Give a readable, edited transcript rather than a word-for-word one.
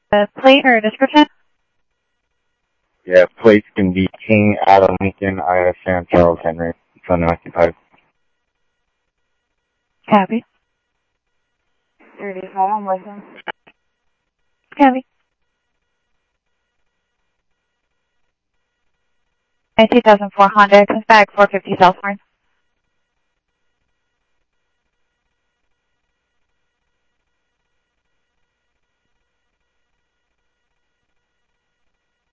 Plate or description? Yeah, plates can be King, Adam Lincoln, ISN, Charles Henry. It's unoccupied. Copy. 35, I'm with him. Copy. And 2004 Honda comes back 450 Southbound.